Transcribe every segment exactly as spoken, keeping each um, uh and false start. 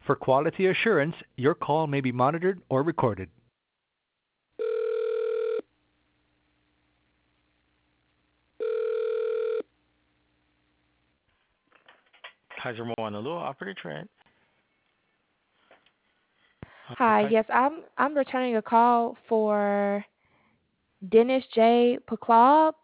For quality assurance, your call may be monitored or recorded. Kaiser Moanalo, operator Trent. Uh, Hi, Kaiser, yes, I'm I'm returning a call for Dennis J. Paclaub.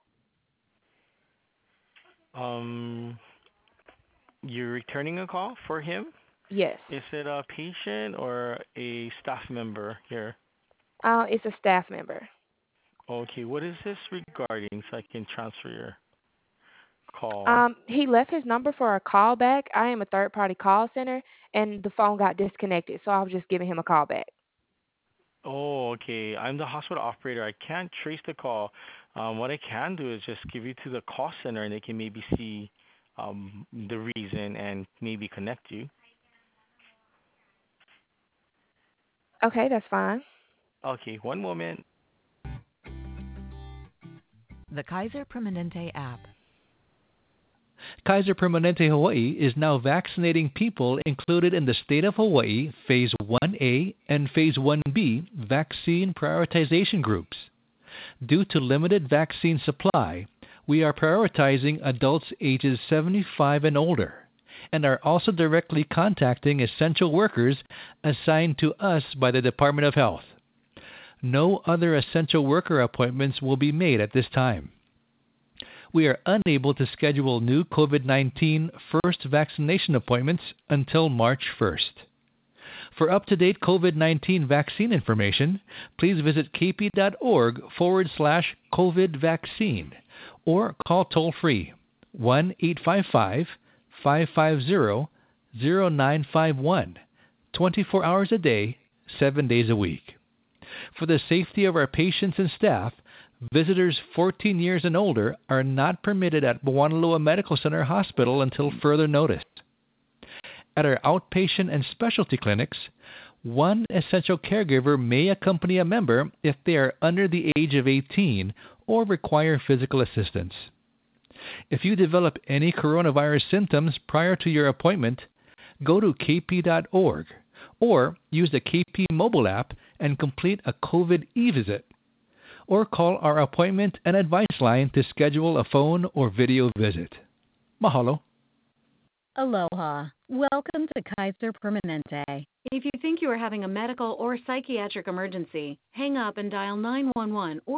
um, you're returning a call for him? Yes. Is it a patient or a staff member here? Uh, it's a staff member. Okay, what is this regarding so I can transfer your call? Um, he left his number for a call back. I am a third party call center and the phone got disconnected, so I was just giving him a call back. Oh, okay. I'm the hospital operator. I can't trace the call. Um, what I can do is just give you to the call center and they can maybe see um, the reason and maybe connect you. Okay, that's fine. Okay, one moment. The Kaiser Permanente app. Kaiser Permanente Hawaii is now vaccinating people included in the state of Hawaii Phase one A and Phase one B vaccine prioritization groups. Due to limited vaccine supply, we are prioritizing adults ages seventy-five and older and are also directly contacting essential workers assigned to us by the Department of Health. No other essential worker appointments will be made at this time. We are unable to schedule new COVID nineteen first vaccination appointments until March first. For up-to-date COVID nineteen vaccine information, please visit kp.org forward slash COVID vaccine or call toll-free one eight five five, five five zero, zero nine five one twenty-four hours a day, seven days a week. For the safety of our patients and staff, visitors fourteen years and older are not permitted at Moanaloa Medical Center Hospital until further notice. At our outpatient and specialty clinics, one essential caregiver may accompany a member if they are under the age of eighteen or require physical assistance. If you develop any coronavirus symptoms prior to your appointment, go to k p dot org or use the K P mobile app and complete a COVID e-visit, or call our appointment and advice line to schedule a phone or video visit. Mahalo. Aloha. Welcome to Kaiser Permanente. If you think you are having a medical or psychiatric emergency, hang up and dial nine one one or